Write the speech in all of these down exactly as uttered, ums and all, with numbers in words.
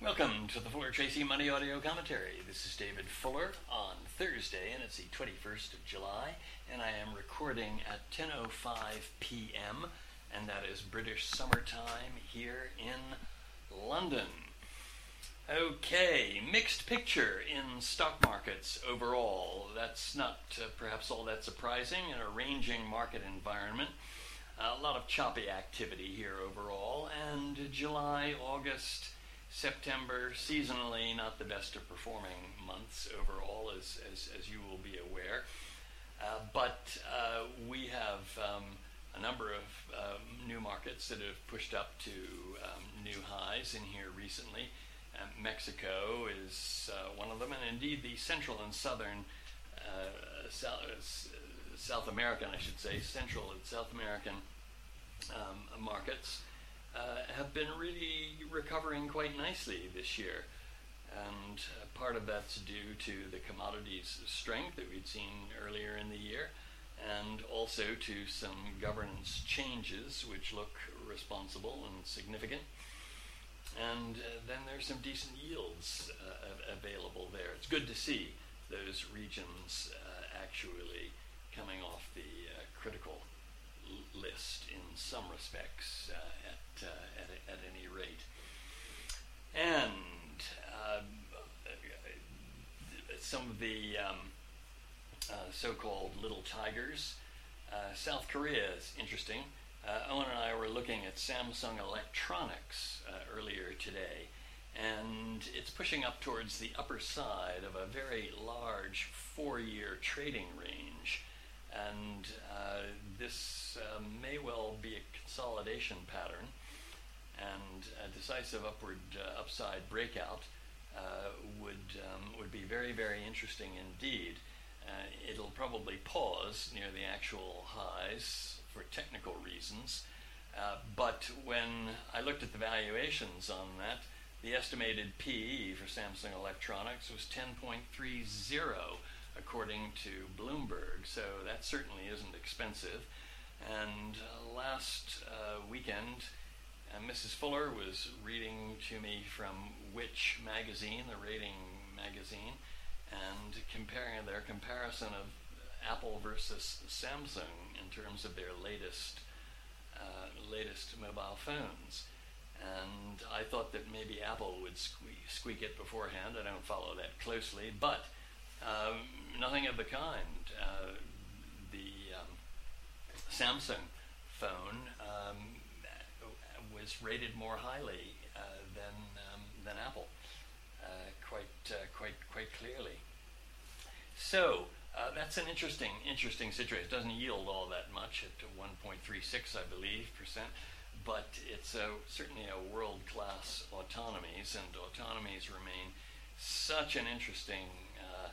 Welcome to the Fuller Tracy Money Audio Commentary. This is David Fuller on Thursday, and it's the twenty-first of July, and I am recording at ten oh five p.m., and that is British summertime here in London. Okay, mixed picture in stock markets overall. That's not uh, perhaps all that surprising in a ranging market environment. Uh, a lot of choppy activity here overall, and July, August, September, seasonally not the best of performing months overall, as, as, as you will be aware. Uh, but uh, we have um, a number of um, new markets that have pushed up to um, new highs in here recently. Um, Mexico is uh, one of them, and indeed the Central and Southern, uh, South, South American, I should say, Central and South American um, markets Uh, have been really recovering quite nicely this year. And uh, part of that's due to the commodities strength that we'd seen earlier in the year, and also to some governance changes which look responsible and significant. And uh, then there's some decent yields uh, available there. It's good to see those regions uh, actually coming off the uh, critical list in some respects uh, at, uh, at at any rate. And uh, some of the um, uh, so-called little tigers. Uh, South Korea is interesting. Uh, Owen and I were looking at Samsung Electronics uh, earlier today, and it's pushing up towards the upper side of a very large four-year trading range. And uh, this uh, may well be a consolidation pattern, and a decisive upward uh, upside breakout uh, would um, would be very, very interesting indeed. Uh, it'll probably pause near the actual highs for technical reasons, uh, but when I looked at the valuations on that, the estimated P E for Samsung Electronics was ten point three zero. According to Bloomberg, so that certainly isn't expensive. And uh, last uh, weekend, uh, Missus Fuller was reading to me from Which magazine, the rating magazine, and comparing their comparison of Apple versus Samsung in terms of their latest uh, latest mobile phones. And I thought that maybe Apple would squeak, squeak it beforehand. I don't follow that closely, but Um, nothing of the kind. Uh, the um, Samsung phone um, was rated more highly uh, than um, than Apple, uh, quite uh, quite quite clearly. So uh, that's an interesting interesting situation. It doesn't yield all that much at one point three six, I believe, percent, but it's a, certainly a world-class autonomies, and autonomies remain such an interesting Uh,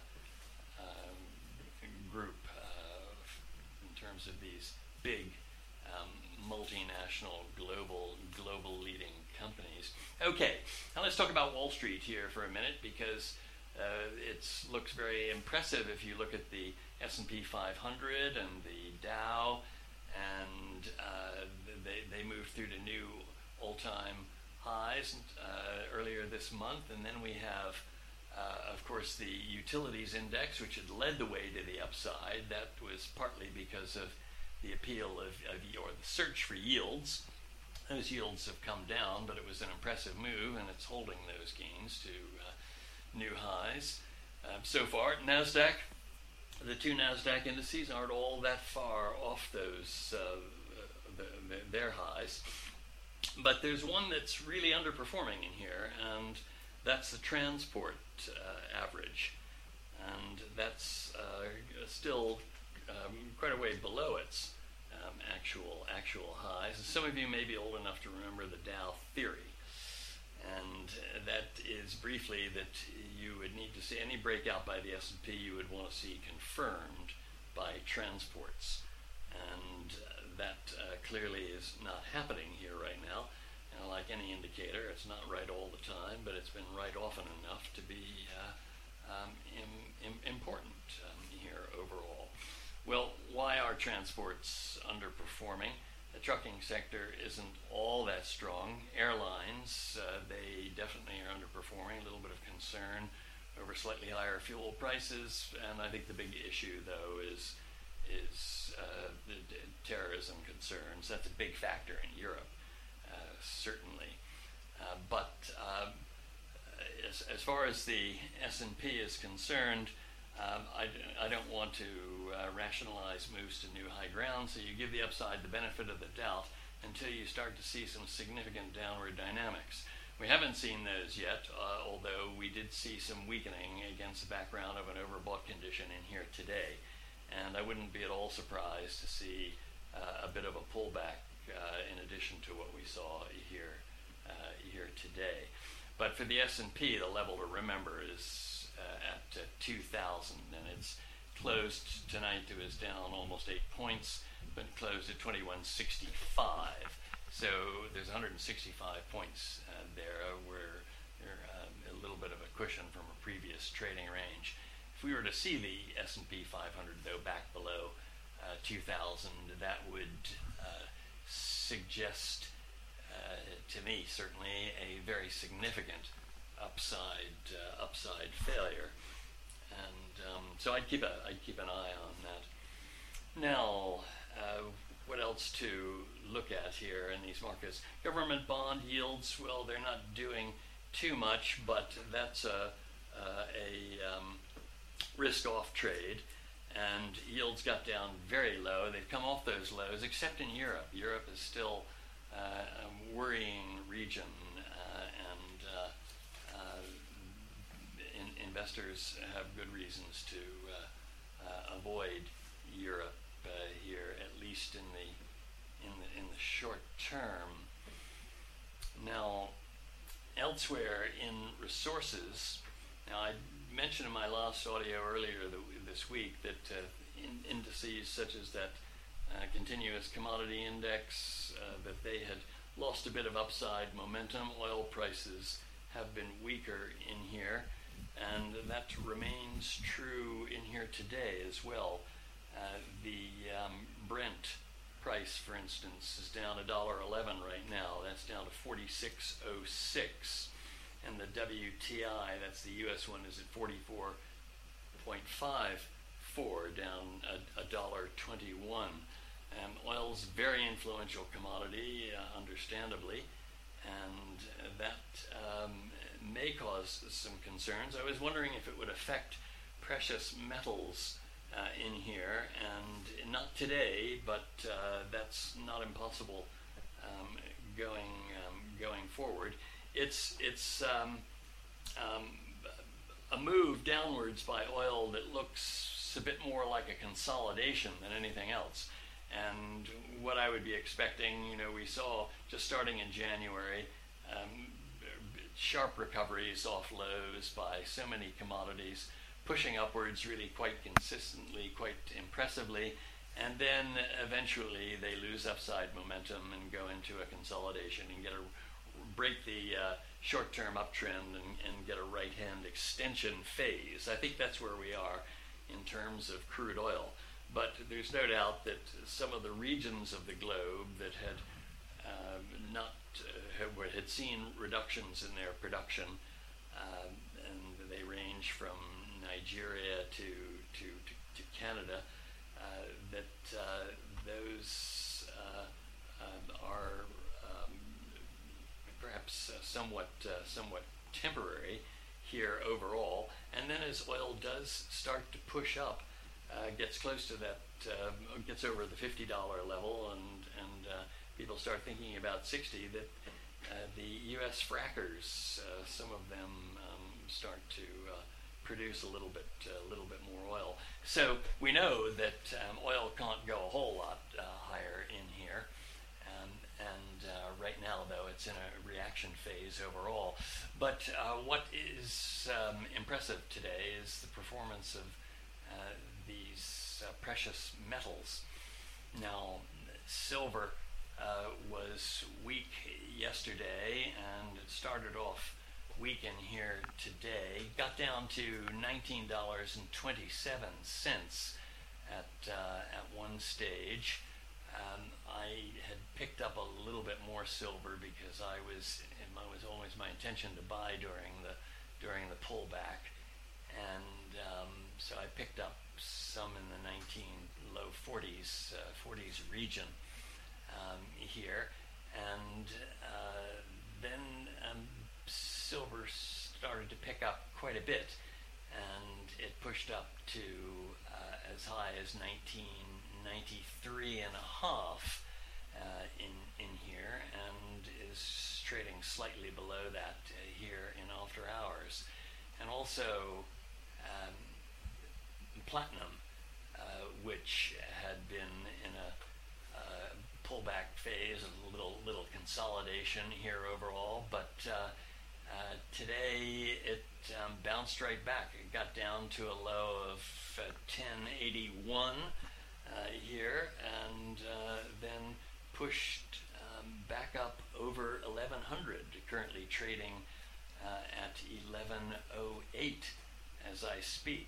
group uh, in terms of these big um, multinational global global leading companies. Okay, now let's talk about Wall Street here for a minute, because uh, it looks very impressive if you look at the S and P five hundred and the Dow, and uh, they, they moved through to new all-time highs uh, earlier this month, and then we have Uh, of course, the utilities index, which had led the way to the upside. That was partly because of the appeal of, of or the search for yields. Those yields have come down, but it was an impressive move, and it's holding those gains to uh, new highs. Uh, so far, NASDAQ, the two NASDAQ indices aren't all that far off those uh, the, the, their highs. But there's one that's really underperforming in here, and that's the transport uh, average, and that's uh, still um, quite a way below its um, actual actual highs. And some of you may be old enough to remember the Dow theory, and uh, that is briefly that you would need to see any breakout by the S and P you would want to see confirmed by transports, and uh, that uh, clearly is not happening here right now. Like any indicator, it's not right all the time, but it's been right often enough to be uh, um, im- im- important um, here overall. Well, why are transports underperforming? The trucking sector isn't all that strong. Airlines, uh, they definitely are underperforming. A little bit of concern over slightly higher fuel prices, and I think the big issue, though, is is uh, the d- terrorism concerns. That's a big factor in Europe, uh, certainly. Uh, but uh, as, as far as the S and P is concerned, um, I, I don't want to uh, rationalize moves to new high ground, so you give the upside the benefit of the doubt until you start to see some significant downward dynamics. We haven't seen those yet, uh, although we did see some weakening against the background of an overbought condition in here today. And I wouldn't be at all surprised to see uh, a bit of a pullback uh, in addition to what we saw here uh, here today. But for the S and P, the level to remember is uh, at uh, two thousand, and it's closed tonight. It was down almost eight points, but closed at twenty-one sixty-five. So there's one hundred sixty-five points uh, there, uh, where there uh, a little bit of a cushion from a previous trading range. If we were to see the S and P five hundred, though, back below uh, two thousand, that would uh, suggest, uh, to me, certainly, a very significant upside uh, upside failure. And um, so I'd keep a I'd keep an eye on that. Now, uh, what else to look at here in these markets? Government bond yields, well, they're not doing too much, but that's a, uh, a um, risk-off trade, and yields got down very low. They've come off those lows, except in Europe. Europe is still uh, a worrying region, uh, and uh, uh, in, investors have good reasons to uh, uh, avoid Europe uh, here, at least in the in the in the short term. Now, elsewhere in resources, now I mentioned in my last audio earlier the, this week that uh, in, indices such as that uh, continuous commodity index, uh, that they had lost a bit of upside momentum. Oil prices have been weaker in here, and that remains true in here today as well. Uh, the um, Brent price, for instance, is down one dollar eleven right now. That's down to forty-six oh six. And the W T I, that's the U S one, is at forty-four point five four, down a, a dollar twenty-one. And oil's a very influential commodity, uh, understandably, and uh, that um, may cause some concerns. I was wondering if it would affect precious metals uh, in here, and not today, but uh, that's not impossible um, going um, going forward. It's it's um, um, a move downwards by oil that looks a bit more like a consolidation than anything else. And what I would be expecting, you know, we saw just starting in January, um, sharp recoveries off lows by so many commodities, pushing upwards really quite consistently, quite impressively, and then eventually they lose upside momentum and go into a consolidation and get a break the uh, short-term uptrend and, and get a right-hand extension phase. I think that's where we are in terms of crude oil. But there's no doubt that some of the regions of the globe that had uh, not uh, had seen reductions in their production, uh, and they range from Nigeria to to, to, to Canada, uh, that uh, those uh, uh, are um, perhaps uh, somewhat uh, somewhat temporary here overall. And then as oil does start to push up, uh, gets close to that, uh, gets over the fifty dollar level, and and uh, people start thinking about sixty, that uh, the U S frackers, uh, some of them um, start to uh, produce a little bit a little bit more oil. So we know that um, oil can't go a whole lot uh, higher in here. Um, and uh, right now, though, it's in a reaction phase overall. But uh, what is um, impressive today is the performance of uh, these uh, precious metals. Now, silver uh, was weak yesterday, and it started off weak in here today. Got down to nineteen dollars and twenty-seven cents at uh, at one stage. Um, I had picked up a little bit more silver because I was it was always my intention to buy during the during the pullback, and um, so I picked up some in the nineteen low forties uh, forties region um, here, and uh, then um, silver started to pick up quite a bit, and it pushed up to uh, as high as nineteen ninety-three and a half uh, in in here, and is trading slightly below that uh, here in after hours. And also um, platinum, uh, which had been in a uh, pullback phase, a little little consolidation here overall, but uh, uh, today it um, bounced right back. It got down to a low of uh, ten eighty-one uh, here, and uh, then pushed um, back up over eleven hundred, currently trading uh, at eleven oh eight as I speak.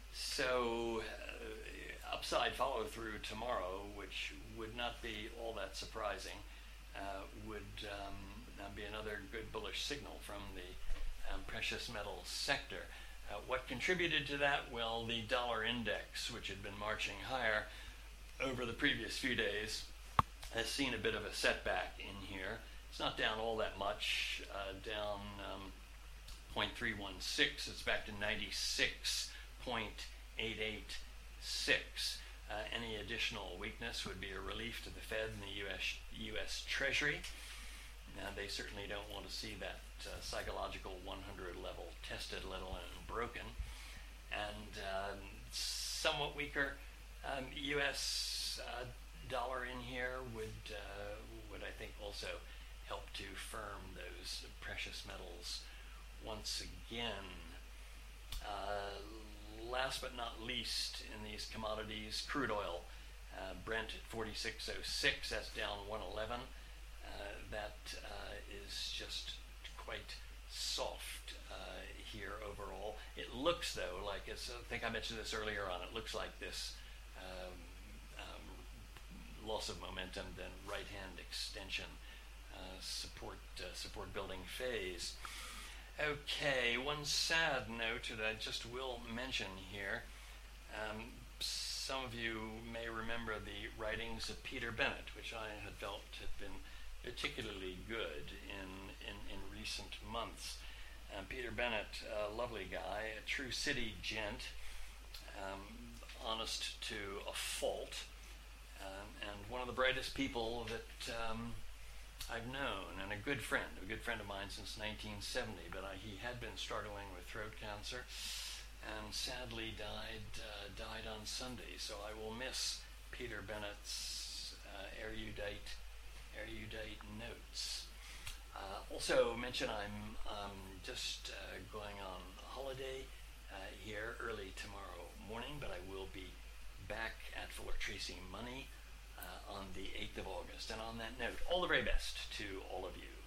So uh, upside follow through tomorrow, which would not be all that surprising, uh, would um, be another good bullish signal from the um, precious metals sector. Uh, what contributed to that? Well, the dollar index, which had been marching higher over the previous few days, has seen a bit of a setback in here. It's not down all that much, uh, down um, zero point three one six. It's back to ninety-six point eight eight six. Uh, any additional weakness would be a relief to the Fed and the U S U S Treasury. Now, they certainly don't want to see that uh, psychological one hundred level tested, let alone broken. And uh, somewhat weaker um, U S uh, dollar in here would uh, would I think also help to firm those precious metals once again. Uh, last but not least in these commodities, crude oil, uh, Brent at forty-six oh six, that's down one eleven. Uh, that uh, is just quite soft uh, here overall. It looks though like it's, I think I mentioned this earlier on, it looks like this um, um, loss of momentum, then right hand extension uh, support uh, support building phase. Okay, one sad note that I just will mention here. Um, some of you may remember the writings of Peter Bennett, which I had felt had been particularly good in, in, in recent months. Um, Peter Bennett, a lovely guy, a true city gent, um, honest to a fault, um, and one of the brightest people that um, I've known, and a good friend, a good friend of mine since nineteen seventy, but I, he had been struggling with throat cancer and sadly died uh, died on Sunday, so I will miss Peter Bennett's uh, erudite, erudite notes. Uh, also mention I'm um, just uh, going on holiday uh, here early tomorrow morning, but I will be back at Fuller Tracy Money Uh, on the eighth of August. And on that note, all the very best to all of you.